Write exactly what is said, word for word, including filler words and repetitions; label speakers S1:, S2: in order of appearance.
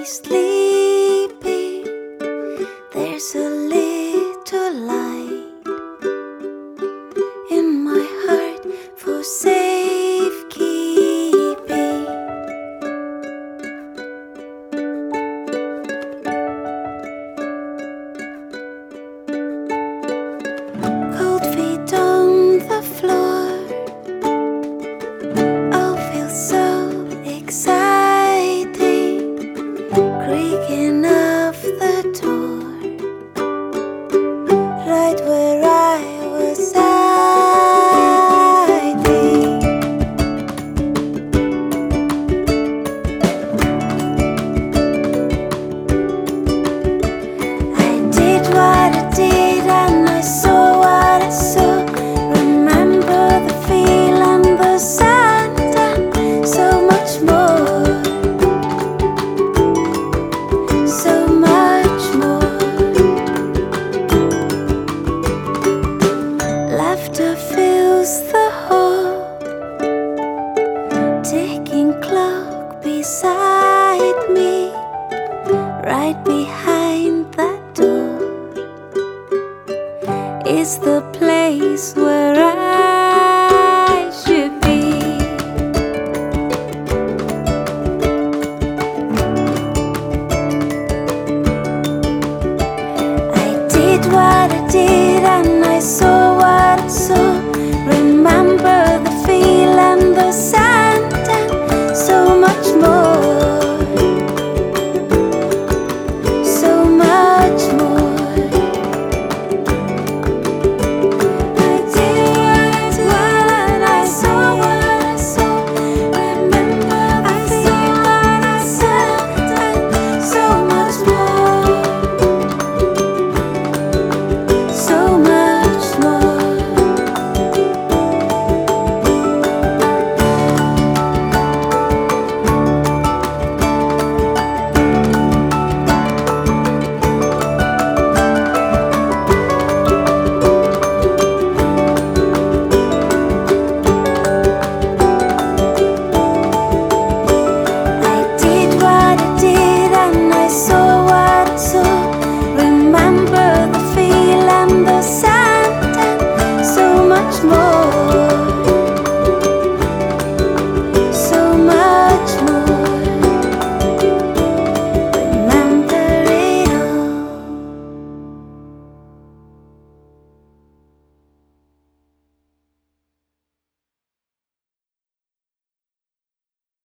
S1: sleeping, there's a little light in my heart for safekeeping. Cold feet on the floor, I'll feel so exciting, creaking of the door, right where I was hiding. I did what I did and I saw what I saw. Remember the feel and the sound and so much more, so much more. Laughter fills the hall, ticking clock beside me, right behind that door is the place where I should be. I did what I did